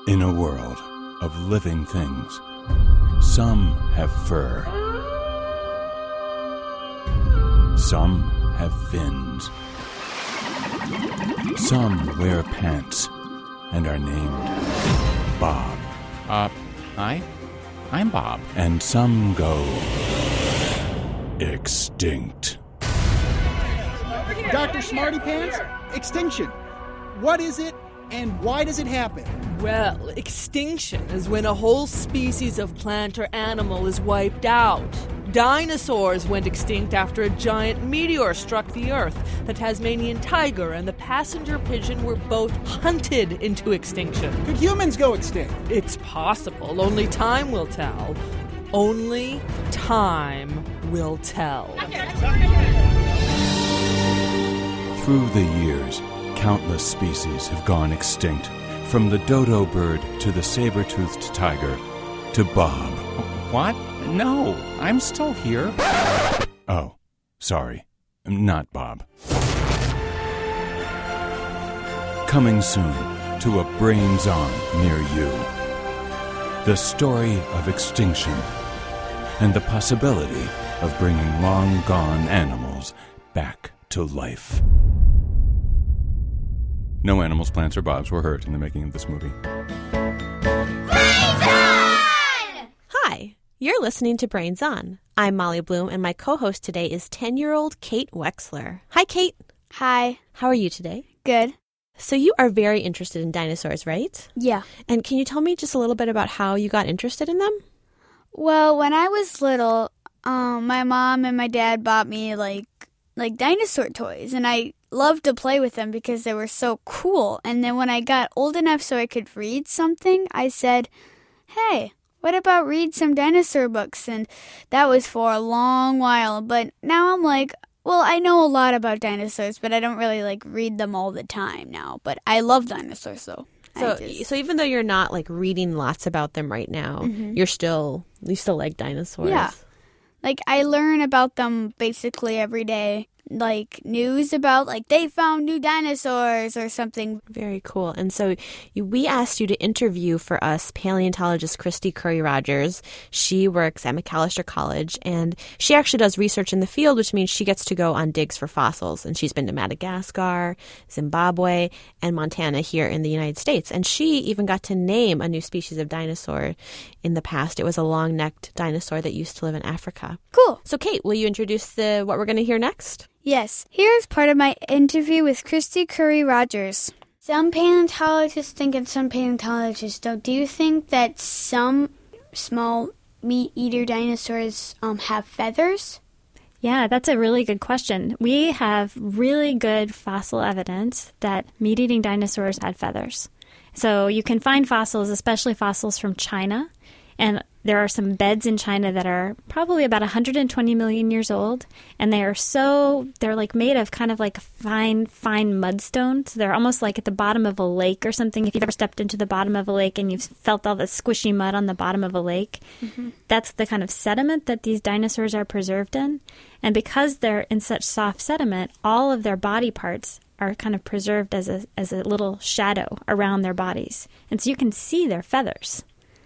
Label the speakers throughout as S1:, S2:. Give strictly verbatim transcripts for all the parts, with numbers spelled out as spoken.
S1: In a world of living things, some have fur, some have fins, some wear pants and are named Bob.
S2: Uh, hi, I'm Bob.
S1: And some go extinct.
S3: Doctor Smarty Pants, extinction. What is it and why does it happen?
S4: Well, extinction is when a whole species of plant or animal is wiped out. Dinosaurs went extinct after a giant meteor struck the Earth. The Tasmanian tiger and the passenger pigeon were both hunted into extinction.
S3: Could humans go extinct?
S4: It's possible. Only time will tell. Only time will tell.
S1: Through the years, countless species have gone extinct, from the dodo bird to the saber-toothed tiger to Bob.
S2: What? No, I'm still here.
S1: Oh, sorry, not Bob. Coming soon to a Brains On near you. The story of extinction and the possibility of bringing long-gone animals back to life. No animals, plants, or Bobs were hurt in the making of this movie.
S5: Brains On!
S6: Hi, you're listening to Brains On. I'm Molly Bloom, and my co-host today is ten-year-old Kate Wexler. Hi, Kate.
S5: Hi.
S6: How are you today?
S5: Good.
S6: So you are very interested in dinosaurs, right?
S5: Yeah.
S6: And can you tell me just a little bit about how you got interested in them?
S5: Well, when I was little, um, my mom and my dad bought me, like, like dinosaur toys, and I loved to play with them because they were so cool. And then when I got old enough so I could read something, I said, hey, what about read some dinosaur books? And that was for a long while. But now I'm like, well, I know a lot about dinosaurs, but I don't really like read them all the time now. But I love dinosaurs, though.
S6: So,
S5: just...
S6: so even though you're not like reading lots about them right now, mm-hmm. you're still you still like dinosaurs.
S5: Yeah, like I learn about them basically every day. Like news about like they found new dinosaurs or something.
S6: Very cool. And so you, we asked you to interview for us paleontologist Christy Curry Rogers. She works at Macalester College, and she actually does research in the field, which means she gets to go on digs for fossils. And she's been to Madagascar, Zimbabwe, and Montana here in the United States. And she even got to name a new species of dinosaur in the past. It was a long-necked dinosaur that used to live in Africa.
S5: Cool.
S6: So Kate, will you introduce the what we're going to hear next?
S5: Yes, here's part of my interview with Christy Curry Rogers. Some paleontologists think and some paleontologists don't. Do you think that some small meat-eater dinosaurs um, have feathers?
S7: Yeah, that's a really good question. We have really good fossil evidence that meat-eating dinosaurs had feathers. So you can find fossils, especially fossils from China, and there are some beds in China that are probably about one hundred twenty million years old, and they are so, they're like made of kind of like fine, fine mudstone. So they're almost like at the bottom of a lake or something. If you've ever stepped into the bottom of a lake and you've felt all the squishy mud on the bottom of a lake, mm-hmm. that's the kind of sediment that these dinosaurs are preserved in. And because they're in such soft sediment, all of their body parts are kind of preserved as a as a little shadow around their bodies. And so you can see their feathers.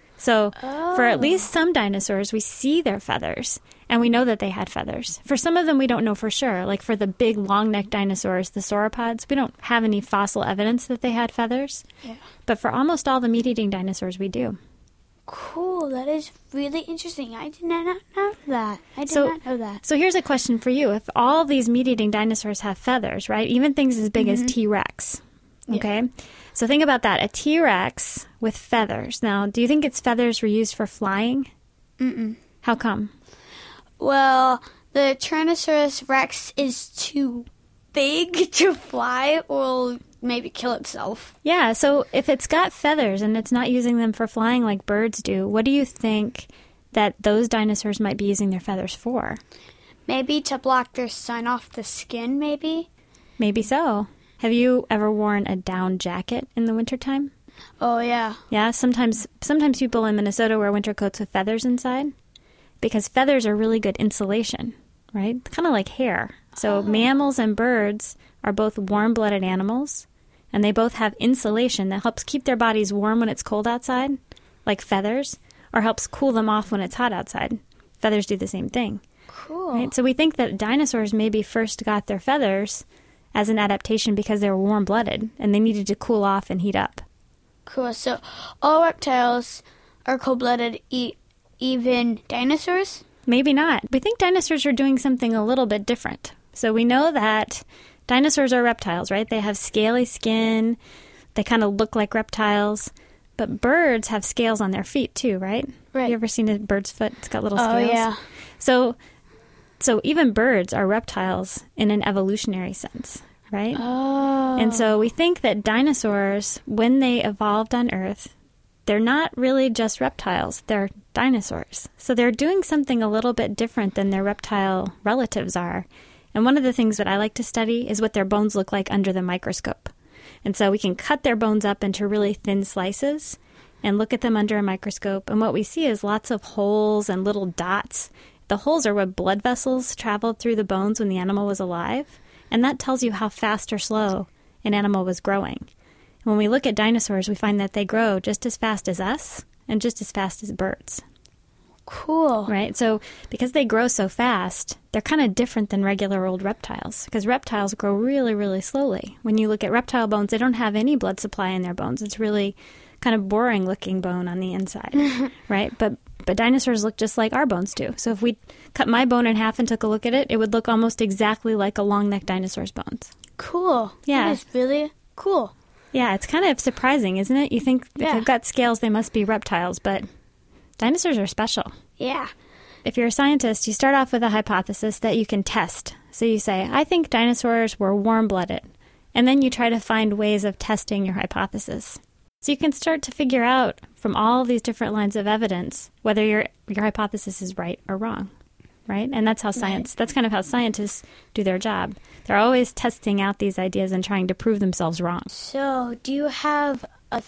S7: So oh. for at least some dinosaurs, we see their feathers, and we know that they had feathers. For some of them, we don't know for sure. Like for the big long-necked dinosaurs, the sauropods, we don't have any fossil evidence that they had feathers. Yeah. But for almost all the meat-eating dinosaurs, we do.
S5: Cool. That is really interesting. I did not know that. I did
S7: so,
S5: not know that.
S7: So here's a question for you. If all these meat-eating dinosaurs have feathers, right, even things as big mm-hmm. as T-Rex, okay? Yeah. So think about that. A T-Rex with feathers. Now, do you think its feathers were used for flying?
S5: Mm-mm.
S7: How come?
S5: Well, the Tyrannosaurus Rex is too big to fly or maybe kill itself.
S7: Yeah, so if it's got feathers and it's not using them for flying like birds do, what do you think that those dinosaurs might be using their feathers for?
S5: Maybe to block their sun off the skin, maybe?
S7: Maybe so. Have you ever worn a down jacket in the wintertime?
S5: Oh, yeah.
S7: Yeah, sometimes sometimes people in Minnesota wear winter coats with feathers inside because feathers are really good insulation, right? Kind of like hair. So oh. mammals and birds are both warm-blooded animals, and they both have insulation that helps keep their bodies warm when it's cold outside, like feathers, or helps cool them off when it's hot outside. Feathers do the same thing.
S5: Cool.
S7: Right? So we think that dinosaurs maybe first got their feathers as an adaptation because they were warm-blooded, and they needed to cool off and heat up.
S5: Cool. So all reptiles are cold-blooded, e- even dinosaurs?
S7: Maybe not. We think dinosaurs are doing something a little bit different. So we know that dinosaurs are reptiles, right? They have scaly skin. They kind of look like reptiles. But birds have scales on their feet too, right?
S5: Right.
S7: You ever seen a bird's foot? It's got little
S5: Oh,
S7: scales.
S5: yeah.
S7: So, so even birds are reptiles in an evolutionary sense, right?
S5: Oh.
S7: And so we think that dinosaurs, when they evolved on Earth, they're not really just reptiles. They're dinosaurs. So they're doing something a little bit different than their reptile relatives are. And one of the things that I like to study is what their bones look like under the microscope. And so we can cut their bones up into really thin slices and look at them under a microscope. And what we see is lots of holes and little dots. The holes are where blood vessels traveled through the bones when the animal was alive. And that tells you how fast or slow an animal was growing. When we look at dinosaurs, we find that they grow just as fast as us and just as fast as birds.
S5: Cool.
S7: Right? So because they grow so fast, they're kind of different than regular old reptiles because reptiles grow really, really slowly. When you look at reptile bones, they don't have any blood supply in their bones. It's really kind of boring looking bone on the inside, right? But but dinosaurs look just like our bones do. So if we cut my bone in half and took a look at it, it would look almost exactly like a long-necked dinosaur's bones.
S5: Cool.
S7: Yeah.
S5: That is really cool.
S7: Yeah, it's kind of surprising, isn't it? You think if
S5: Yeah.
S7: they've got scales, they must be reptiles, but dinosaurs are special.
S5: Yeah.
S7: If you're a scientist, you start off with a hypothesis that you can test. So you say, I think dinosaurs were warm-blooded. And then you try to find ways of testing your hypothesis. So you can start to figure out from all these different lines of evidence whether your your hypothesis is right or wrong, right? And that's how science, that's kind of how scientists do their job. They're always testing out these ideas and trying to prove themselves wrong.
S5: So, do you have a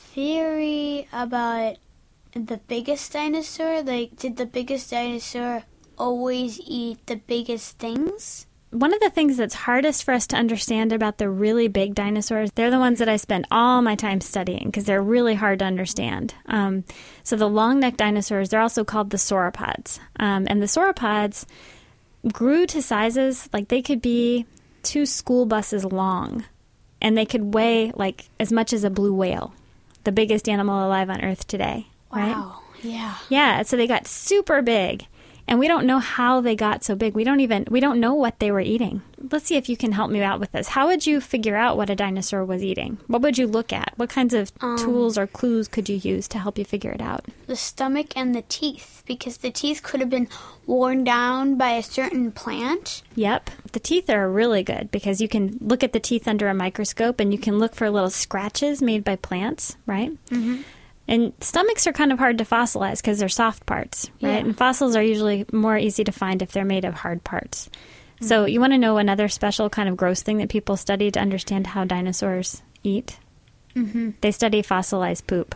S5: theory about the biggest dinosaur? Like, did the biggest dinosaur always eat the biggest things?
S7: One of the things that's hardest for us to understand about the really big dinosaurs, they're the ones that I spend all my time studying because they're really hard to understand. Um, so the long-necked dinosaurs, they're also called the sauropods. Um, and the sauropods grew to sizes like they could be two school buses long. And they could weigh like as much as a blue whale, the biggest animal alive on Earth today. Right?
S5: Wow. Yeah.
S7: Yeah, so they got super big. And we don't know how they got so big. We don't even, we don't know what they were eating. Let's see if you can help me out with this. How would you figure out what a dinosaur was eating? What would you look at? What kinds of
S5: Um,
S7: tools or clues could you use to help you figure it out?
S5: The stomach and the teeth, because the teeth could have been worn down by a certain plant.
S7: Yep. The teeth are really good because you can look at the teeth under a microscope and you can look for little scratches made by plants, right? Mm-hmm. And stomachs are kind of hard to fossilize because they're soft parts, right?
S5: Yeah.
S7: And fossils are usually more easy to find if they're made of hard parts. Mm-hmm. So you want to know another special kind of gross thing that people study to understand how dinosaurs eat?
S5: Mm-hmm.
S7: They study fossilized poop.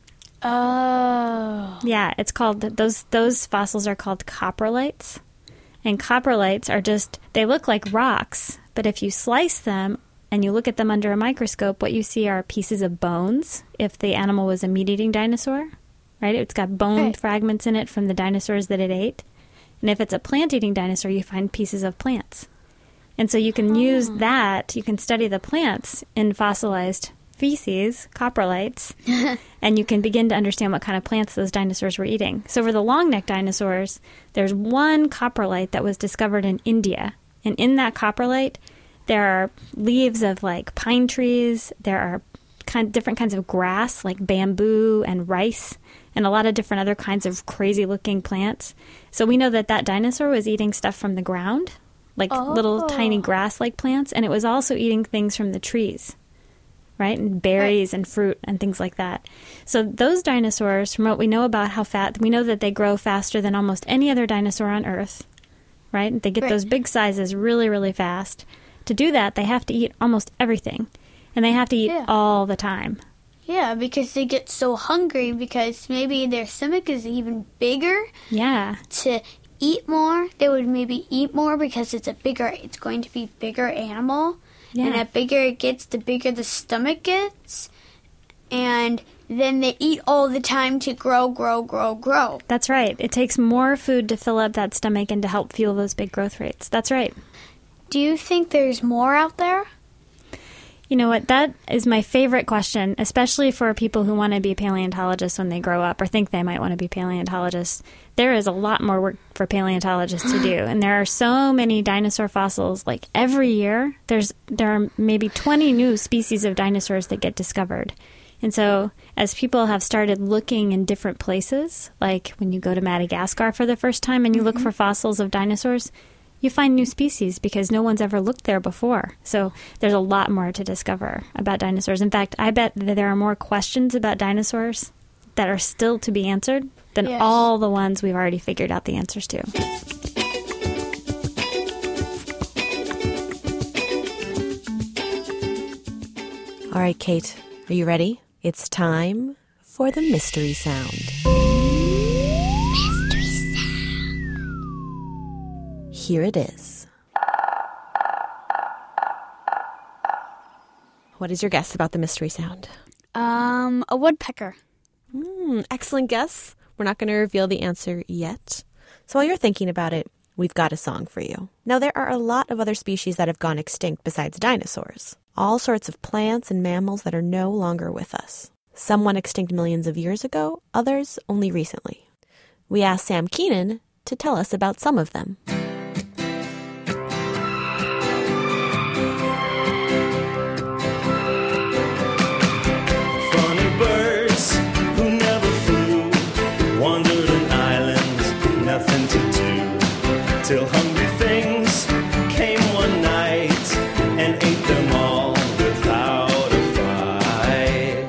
S5: Oh.
S7: Yeah, it's called, those those fossils are called coprolites. And coprolites are just, they look like rocks, but if you slice them and you look at them under a microscope, what you see are pieces of bones if the animal was a meat-eating dinosaur, right? It's got bone
S5: Right.
S7: fragments in it from the dinosaurs that it ate. And if it's a plant-eating dinosaur, you find pieces of plants. And so you can use that, you can study the plants in fossilized feces, coprolites, and you can begin to understand what kind of plants those dinosaurs were eating. So for the long-necked dinosaurs, there's one coprolite that was discovered in India. And in that coprolite, there are leaves of like pine trees. There are kind different kinds of grass like bamboo and rice and a lot of different other kinds of crazy looking plants. So we know that that dinosaur was eating stuff from the ground, like
S5: Oh.
S7: little tiny grass like plants. And it was also eating things from the trees, right? And berries and fruit and things like that. So those dinosaurs, from what we know about how fat, we know that they grow faster than almost any other dinosaur on Earth, right? They get
S5: Right.
S7: those big sizes really, really fast. To do that, they have to eat almost everything, and they have to eat
S5: Yeah.
S7: all the time.
S5: Yeah, because they get so hungry because maybe their stomach is even bigger.
S7: Yeah,
S5: To eat more, they would maybe eat more because it's a bigger, it's going to be bigger animal.
S7: Yeah.
S5: And the bigger it gets, the bigger the stomach gets. And then they eat all the time to grow, grow, grow, grow.
S7: That's right. It takes more food to fill up that stomach and to help fuel those big growth rates. That's right.
S5: Do you think there's more out there?
S7: You know what? That is my favorite question, especially for people who want to be paleontologists when they grow up or think they might want to be paleontologists. There is a lot more work for paleontologists to do, and there are so many dinosaur fossils. Like every year, there's there are maybe twenty new species of dinosaurs that get discovered. And so as people have started looking in different places, like when you go to Madagascar for the first time and you mm-hmm. look for fossils of dinosaurs, you find new species because no one's ever looked there before. So there's a lot more to discover about dinosaurs. In fact, I bet that there are more questions about dinosaurs that are still to be answered than yes. all the ones we've already figured out the answers to.
S6: All right, Kate, are you ready? It's time for the mystery sound. Mystery sound. Here it is. What is your guess about the mystery sound?
S5: Um, a woodpecker.
S6: Mm, excellent guess. We're not going to reveal the answer yet. So while you're thinking about it, we've got a song for you. Now, there are a lot of other species that have gone extinct besides dinosaurs. All sorts of plants and mammals that are no longer with us. Some went extinct millions of years ago, others only recently. We asked Sam Keenan to tell us about some of them.
S8: Funny birds who never flew, wandered an island, nothing to do, till hungry things came one night and ate them all without a fight.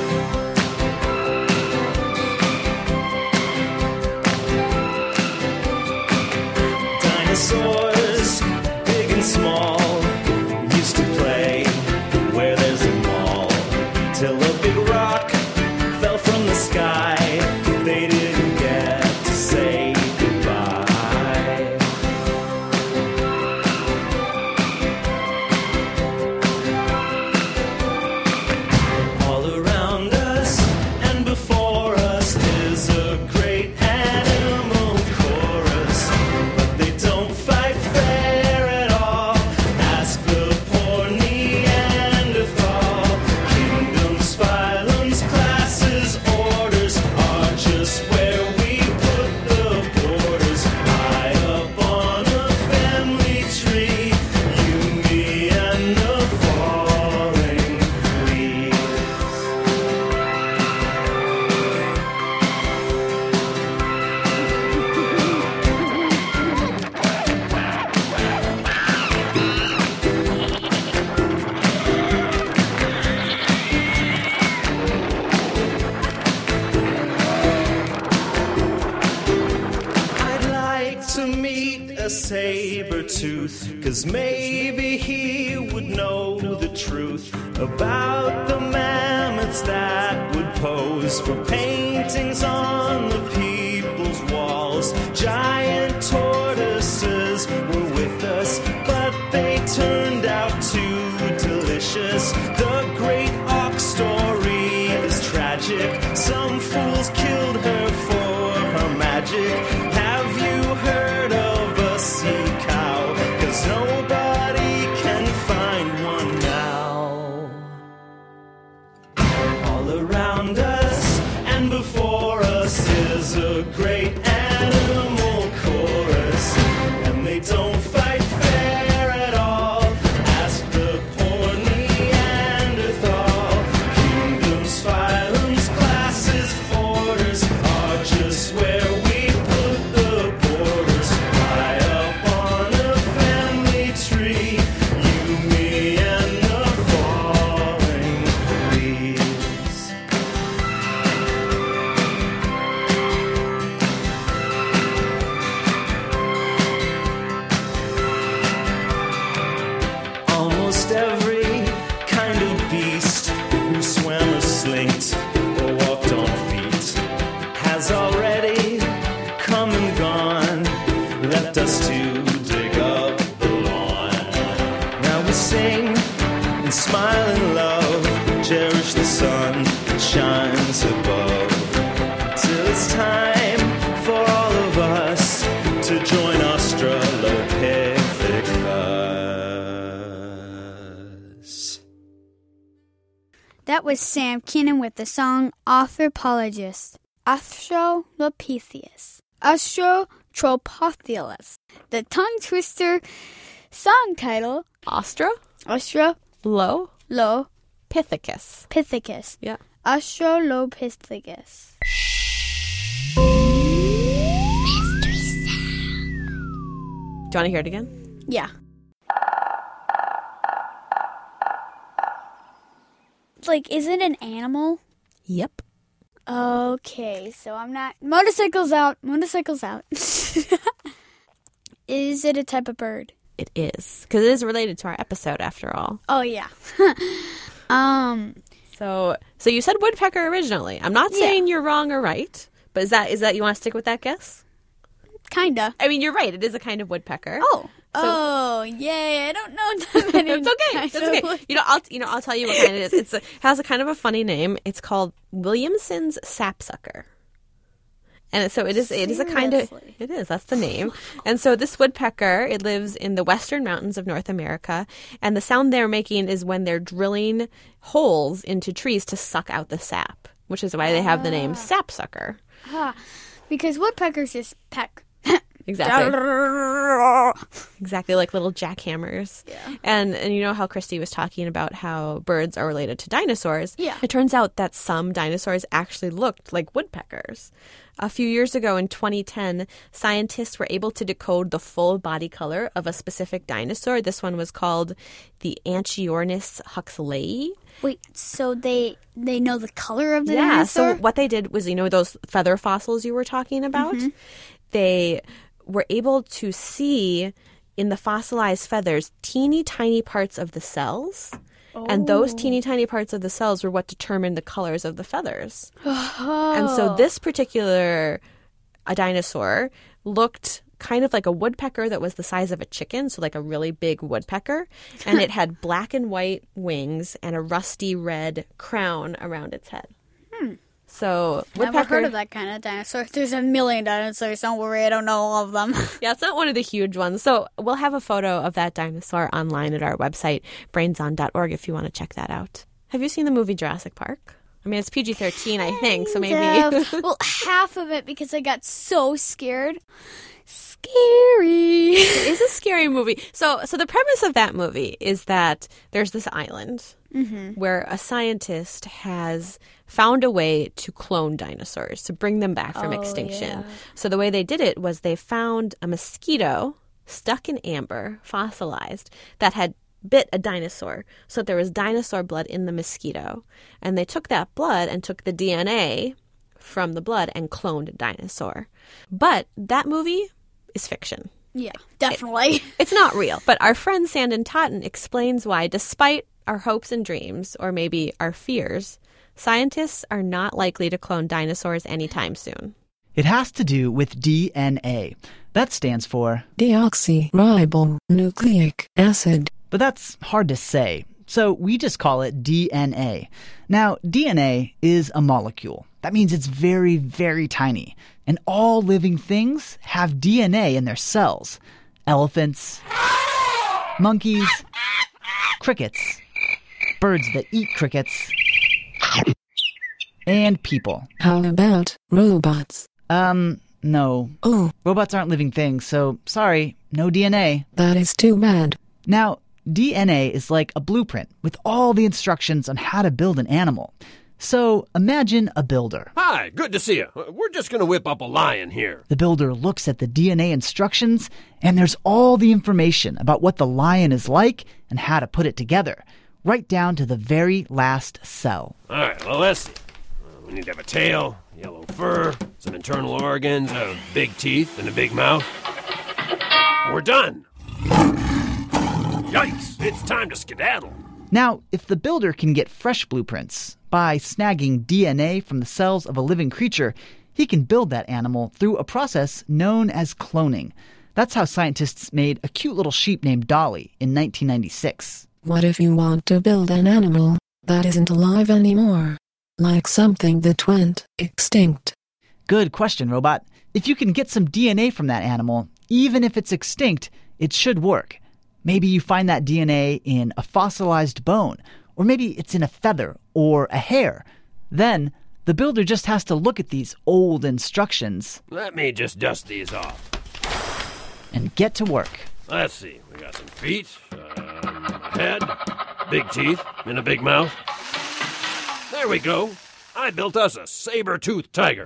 S8: Dinosaurs, big and small, used to play where there's a mall, till a big rock fell from the sky. They didn't get to say goodbye. All around us and before us is a great animal chorus, but they don't fight fair at all. Ask the poor Neanderthal. Kingdoms, phylums, classes, orders are just where we put the borders. High up on a family tree, you, me, and the falling leaves. I'd like to meet a saber-tooth, 'cause maybe he would know the truth about the mammoths that would pose for paintings on the people's walls. Giant tortoises were with us, but they turned out too delicious. The great auk story is tragic. Some fools killed her for her magic. Have you heard of a sea cow? 'Cause nobody can find one now. All around us and before us is a great animal chorus, and they don't fight fair at all. Ask the poor Neanderthal. Kingdoms, phylums, classes, orders are just where we put the borders. High up on a family tree, you, me, and the falling leaves. Almost every kind of beast who swam or slinked or walked on feet has already come and gone, left us to dig up the lawn. Now we sing lands above. Till it's time for all of us to join Australopithecus.
S5: That was Sam Keenan with the song Anthropologist. Australopithecus. Australopithecus. The tongue twister song title.
S6: Ostra?
S5: Australopithecus.
S6: Low? Pithecus.
S5: Pithecus.
S6: Yeah.
S5: Australopithecus.
S6: Do you want to hear it again?
S5: Yeah. Like, is it an animal?
S6: Yep.
S5: Okay, so I'm not... Motorcycles out. Motorcycles out. Is it a type of bird?
S6: It is. Because it is related to our episode, after all.
S5: Oh, yeah. um.
S6: So so you said woodpecker originally. I'm not saying
S5: Yeah.
S6: you're wrong or right, but is that is that you want to stick with that guess?
S5: Kinda.
S6: I mean, you're right. It is a kind of woodpecker.
S5: Oh. oh, yay. I don't know that many.
S6: It's okay.
S5: kinds
S6: That's
S5: of
S6: okay.
S5: wood-
S6: You know, I'll you know I'll tell you what kind it is. It's a, has a kind of a funny name. It's called Williamson's sapsucker. And so it is. It is a kind of.
S5: Seriously?
S6: It is. That's the name. And so this woodpecker, it lives in the western mountains of North America, and the sound they're making is when they're drilling holes into trees to suck out the sap, which is why they have the name sapsucker.
S5: Ah, because woodpeckers just peck.
S6: Exactly. Exactly, like little jackhammers.
S5: Yeah.
S6: And and you know how Christy was talking about how birds are related to dinosaurs?
S5: Yeah.
S6: It turns out that some dinosaurs actually looked like woodpeckers. A few years ago in twenty ten, scientists were able to decode the full body color of a specific dinosaur. This one was called the Anchiornis huxleyi.
S5: Wait, so they they know the color of the
S6: Yeah,
S5: dinosaur?
S6: so what they did was, you know, those feather fossils you were talking about?
S5: Mm-hmm.
S6: They were able to see in the fossilized feathers teeny tiny parts of the cells. Oh. And those teeny tiny parts of the cells were what determined the colors of the feathers.
S5: Oh.
S6: And so this particular a dinosaur looked kind of like a woodpecker that was the size of a chicken, so like a really big woodpecker. And it had black and white wings and a rusty red crown around its head.
S5: Hmm.
S6: So woodpecker.
S5: Never heard of that kind of dinosaur. There's a million dinosaurs. Don't worry, I don't know all of them.
S6: Yeah, it's not one of the huge ones. So we'll have a photo of that dinosaur online at our website, brains on dot org, if you want to check that out. Have you seen the movie Jurassic Park? I mean, it's P G thirteen, I think, so maybe.
S5: Kind of. Well, half of it because I got so scared. Scary.
S6: It is a scary movie. So, so the premise of that movie is that there's this island mm-hmm. where a scientist has found a way to clone dinosaurs, to bring them back from
S5: oh,
S6: extinction.
S5: Yeah.
S6: So the way they did it was they found a mosquito stuck in amber, fossilized, that had bit a dinosaur. So there was dinosaur blood in the mosquito. And they took that blood and took the D N A from the blood and cloned a dinosaur. But that movie is fiction.
S5: Yeah, definitely.
S6: It, it's not real. But our friend Sandon Totten explains why, despite our hopes and dreams, or maybe our fears, scientists are not likely to clone dinosaurs anytime soon.
S9: It has to do with D N A. That stands for
S10: deoxyribonucleic acid.
S9: But that's hard to say, so we just call it D N A. Now, D N A is a molecule. That means it's very, very tiny. And all living things have D N A in their cells. Elephants, monkeys, crickets, birds that eat crickets, and people.
S10: How about robots?
S9: Um, no.
S10: Oh.
S9: Robots aren't living things, so sorry, no D N A.
S10: That is too bad.
S9: Now, D N A is like a blueprint with all the instructions on how to build an animal. So imagine a builder.
S11: Hi, good to see you. We're just going to whip up a lion here.
S9: The builder looks at the D N A instructions, and there's all the information about what the lion is like and how to put it together, right down to the very last cell.
S11: All right, well, let's see. Uh, we need to have a tail, yellow fur, some internal organs, uh, big teeth, and a big mouth. We're done. Yikes, it's time to skedaddle.
S9: Now, if the builder can get fresh blueprints by snagging D N A from the cells of a living creature, he can build that animal through a process known as cloning. That's how scientists made a cute little sheep named Dolly in nineteen ninety-six.
S10: What if you want to build an animal that isn't alive anymore? Like something that went extinct.
S9: Good question, Robot. If you can get some D N A from that animal, even if it's extinct, it should work. Maybe you find that D N A in a fossilized bone, or maybe it's in a feather or a hair. Then, the builder just has to look at these old instructions.
S11: Let me just dust these off.
S9: And get to work.
S11: Let's see. We got some feet, um, a head, big teeth, and a big mouth. There we go. I built us a saber-toothed tiger.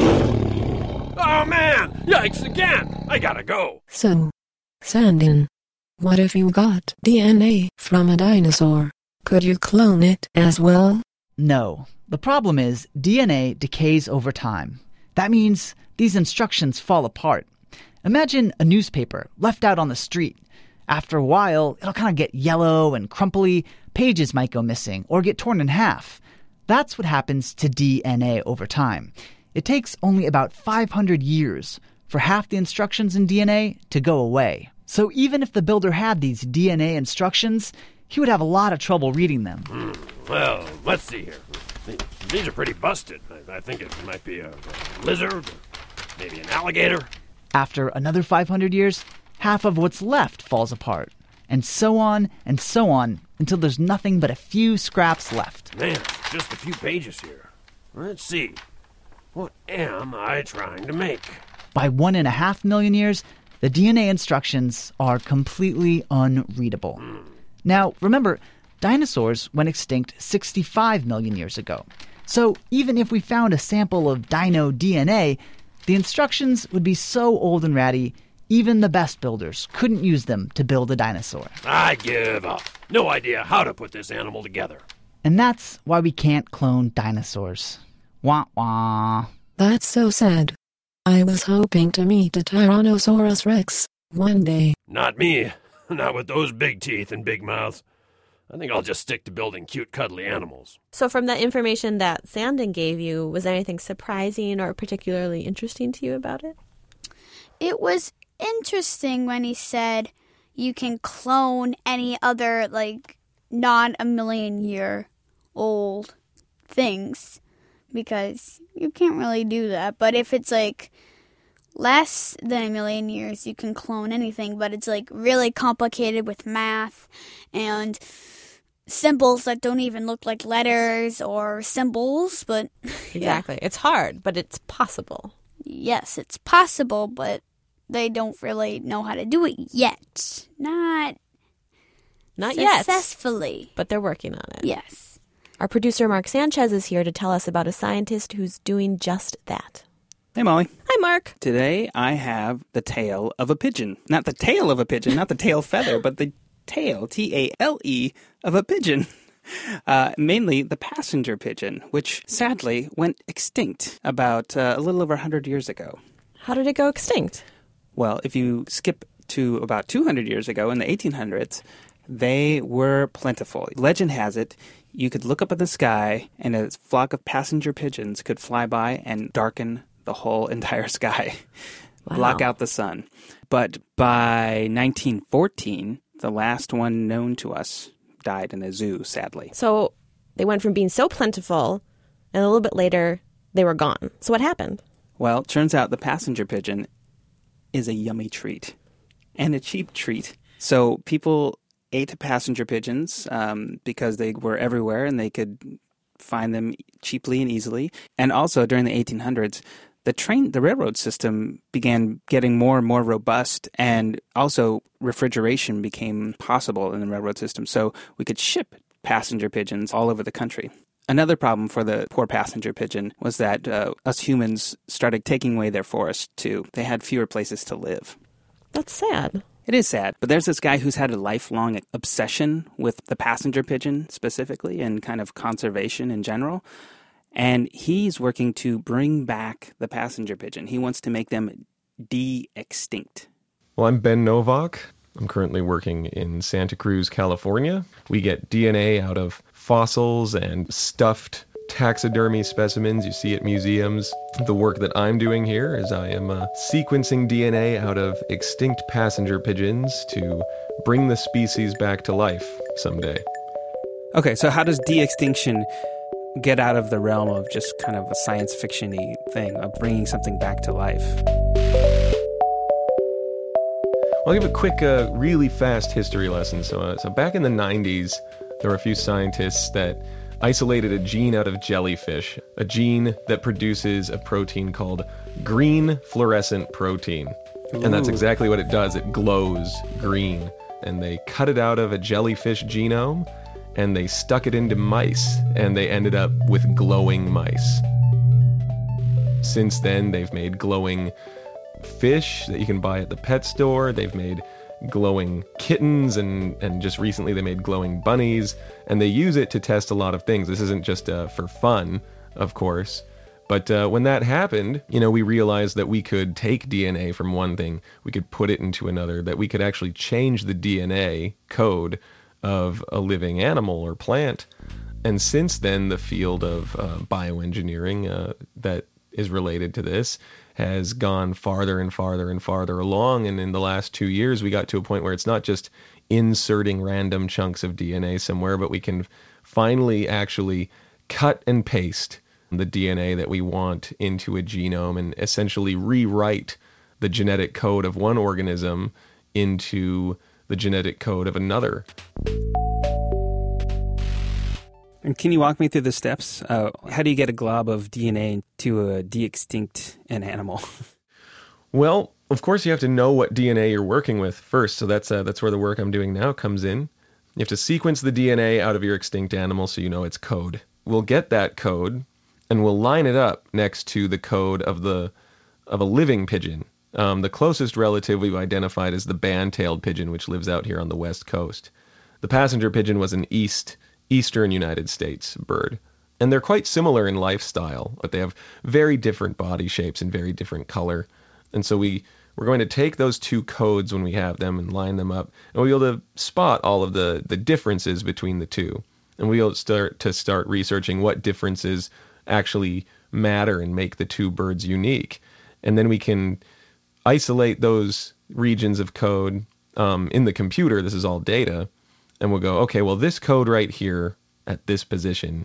S11: Oh, man! Yikes again! I gotta go.
S10: So, Sandin, what if you got D N A from a dinosaur? Could you clone it as well?
S9: No. The problem is D N A decays over time. That means these instructions fall apart. Imagine a newspaper left out on the street. After a while, it'll kind of get yellow and crumply, pages might go missing or get torn in half. That's what happens to D N A over time. It takes only about five hundred years for half the instructions in D N A to go away. So even if the builder had these D N A instructions, he would have a lot of trouble reading them.
S11: Hmm. Well, let's see here. These are pretty busted. I, I think it might be a, a lizard, maybe an alligator.
S9: After another five hundred years, half of what's left falls apart. And so on and so on until there's nothing but a few scraps left.
S11: Man, just a few pages here. Let's see. What am I trying to make?
S9: By one and a half million years, the D N A instructions are completely unreadable. Mm. Now, remember, dinosaurs went extinct sixty-five million years ago. So even if we found a sample of dino D N A, the instructions would be so old and ratty, even the best builders couldn't use them to build a dinosaur.
S11: I give up. No idea how to put this animal together.
S9: And that's why we can't clone dinosaurs. Wah wah.
S10: That's so sad. I was hoping to meet a Tyrannosaurus Rex one day.
S11: Not me. Not with those big teeth and big mouths. I think I'll just stick to building cute, cuddly animals.
S6: So from that information that Sandin gave you, was there anything surprising or particularly interesting to you about it?
S5: It was interesting when he said you can clone any other, like, not a million year old things, because you can't really do that. But if it's, like, less than a million years, you can clone anything, but it's, like, really complicated with math and symbols that don't even look like letters or symbols, but
S6: exactly. Yeah. It's hard, but it's possible.
S5: Yes, it's possible, but they don't really know how to do it yet. Not
S6: Not yet.
S5: Successfully.
S6: But they're working on it.
S5: Yes.
S6: Our producer, Mark Sanchez, is here to tell us about a scientist who's doing just that.
S12: Hey, Molly.
S6: Hi, Mark.
S12: Today I have the tail of a pigeon. Not the tail of a pigeon, not the tail feather, but the tail, T A L E, of a pigeon. Uh, mainly the passenger pigeon, which sadly went extinct about uh, a little over one hundred years ago.
S6: How did it go extinct?
S12: Well, if you skip to about two hundred years ago in the eighteen hundreds, they were plentiful. Legend has it, you could look up at the sky and a flock of passenger pigeons could fly by and darken the whole entire sky, wow. block out the sun. But by nineteen fourteen, the last one known to us died in a zoo, sadly.
S6: So they went from being so plentiful, and a little bit later, they were gone. So what happened?
S12: Well, it turns out the passenger pigeon is a yummy treat, and a cheap treat. So people ate passenger pigeons um, because they were everywhere, and they could find them cheaply and easily. And also, during the eighteen hundreds, the train, the railroad system began getting more and more robust, and also refrigeration became possible in the railroad system. So we could ship passenger pigeons all over the country. Another problem for the poor passenger pigeon was that uh, us humans started taking away their forests too. They had fewer places to live.
S6: That's sad.
S12: It is sad, but there's this guy who's had a lifelong obsession with the passenger pigeon specifically and kind of conservation in general. And he's working to bring back the passenger pigeon. He wants to make them de-extinct.
S13: Well, I'm Ben Novak. I'm currently working in Santa Cruz, California. We get D N A out of fossils and stuffed taxidermy specimens you see at museums. The work that I'm doing here is I am uh, sequencing D N A out of extinct passenger pigeons to bring the species back to life someday.
S12: Okay, so how does de-extinction get out of the realm of just kind of a science fiction-y thing of bringing something back to life.
S13: I'll give a quick, uh, really fast history lesson. So, uh, so back in the nineties, there were a few scientists that isolated a gene out of jellyfish, a gene that produces a protein called green fluorescent protein. Ooh. And that's exactly what it does. It glows green. And they cut it out of a jellyfish genome, and they stuck it into mice, and they ended up with glowing mice. Since then, they've made glowing fish that you can buy at the pet store. They've made glowing kittens, and, and just recently they made glowing bunnies, and they use it to test a lot of things. This isn't just uh, for fun, of course. But uh, when that happened, you know, we realized that we could take D N A from one thing, we could put it into another, that we could actually change the D N A code of a living animal or plant. And since then, the field of uh, bioengineering uh, that is related to this has gone farther and farther and farther along. And in the last two years, we got to a point where it's not just inserting random chunks of D N A somewhere, but we can finally actually cut and paste the D N A that we want into a genome and essentially rewrite the genetic code of one organism into the genetic code of another.
S12: And can you walk me through the steps? Uh, how do you get a glob of D N A to a de-extinct an animal?
S13: Well, of course you have to know what D N A you're working with first, so that's uh, that's where the work I'm doing now comes in. You have to sequence the D N A out of your extinct animal so you know its code. We'll get that code, and we'll line it up next to the code of the of a living pigeon. Um, the closest relative we've identified is the band-tailed pigeon, which lives out here on the west coast. The passenger pigeon was an east eastern United States bird. And they're quite similar in lifestyle, but they have very different body shapes and very different color. And so we, we're going to take those two codes when we have them and line them up, and we'll be able to spot all of the, the differences between the two. And we'll start to start researching what differences actually matter and make the two birds unique. And then we can isolate those regions of code um, in the computer. This is all data. And we'll go, okay, well, this code right here at this position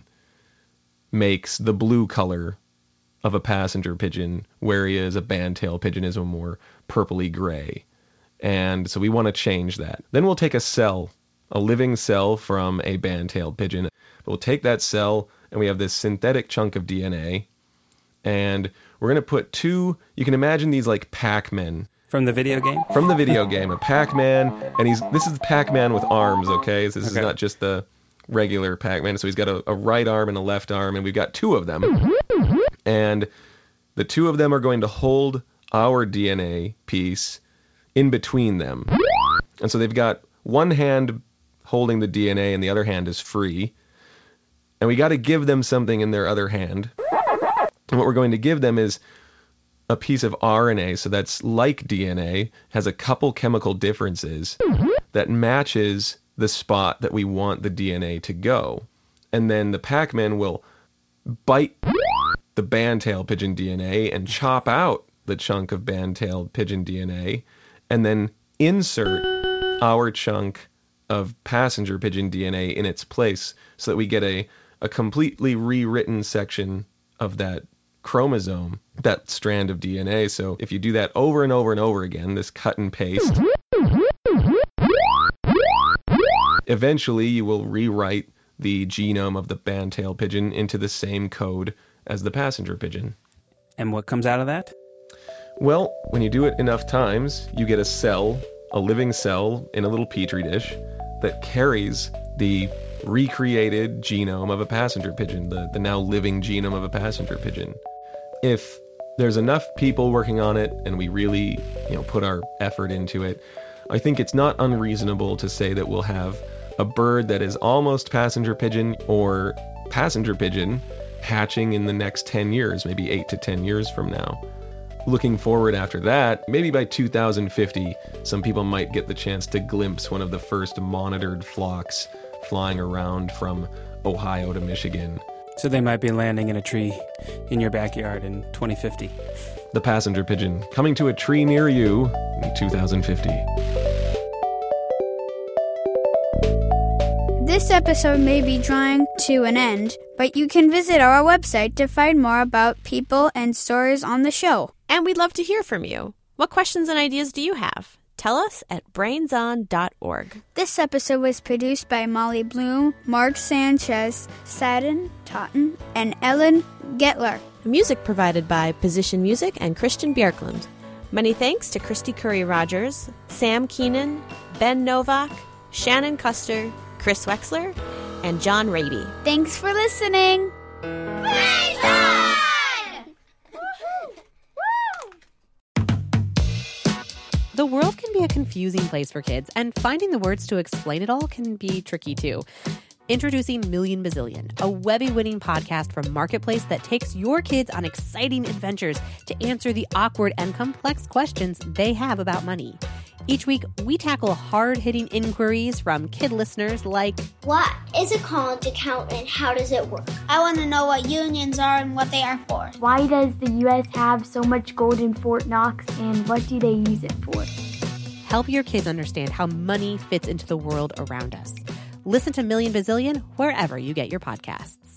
S13: makes the blue color of a passenger pigeon, whereas a band-tailed pigeon is a more purpley gray. And so we want to change that. Then we'll take a cell, a living cell from a band-tailed pigeon. We'll take that cell, and we have this synthetic chunk of D N A, and we're going to put two, you can imagine these like Pac-Men.
S12: From the video game?
S13: From the video game, a Pac-Man, and he's this is Pac-Man with arms, okay? So this okay. is not just the regular Pac-Man. So he's got a, a right arm and a left arm, and we've got two of them. And the two of them are going to hold our D N A piece in between them. And so they've got one hand holding the D N A and the other hand is free. And we got to give them something in their other hand. And what we're going to give them is a piece of R N A, so that's like D N A, has a couple chemical differences that matches the spot that we want the D N A to go. And then the Pac-Man will bite the band-tailed pigeon D N A and chop out the chunk of band-tailed pigeon D N A, and then insert our chunk of passenger pigeon D N A in its place so that we get a, a completely rewritten section of that chromosome, that strand of D N A. So if you do that over and over and over again, this cut and paste, eventually you will rewrite the genome of the band-tailed pigeon into the same code as the passenger pigeon.
S12: And what comes out of that?
S13: Well, when you do it enough times, you get a cell, a living cell in a little petri dish that carries the recreated genome of a passenger pigeon, the, the now living genome of a passenger pigeon. If there's enough people working on it and we really, you know, put our effort into it, I think it's not unreasonable to say that we'll have a bird that is almost passenger pigeon or passenger pigeon hatching in the next ten years, maybe eight to ten years from now. Looking forward after that, maybe by two thousand fifty, some people might get the chance to glimpse one of the first monitored flocks flying around from Ohio to Michigan.
S12: So they might be landing in a tree in your backyard in twenty fifty.
S13: The passenger pigeon coming to a tree near you in two thousand fifty.
S5: This This episode may be drawing to an end, but you can visit our website to find more about people and stories on the show.
S6: And we'd love to hear from you. What questions and ideas do you have? Tell us at brains on dot org.
S5: This episode was produced by Molly Bloom, Mark Sanchez, Sadden Totten, and Ellen Getler.
S6: Music provided by Position Music and Christian Bjerklund. Many thanks to Christy Curry Rogers, Sam Keenan, Ben Novak, Shannon Custer, Chris Wexler, and John Raby.
S5: Thanks for listening.
S14: Brains On!
S15: The world can be a confusing place for kids, and finding the words to explain it all can be tricky too. Introducing Million Bazillion, a Webby-winning podcast from Marketplace that takes your kids on exciting adventures to answer the awkward and complex questions they have about money. Each week, we tackle hard-hitting inquiries from kid listeners like,
S14: what is a college account and how does it work? I want to know what unions are and what they are for.
S16: Why does the U S have so much gold in Fort Knox and what do they use it for?
S15: Help your kids understand how money fits into the world around us. Listen to Million Bazillion wherever you get your podcasts.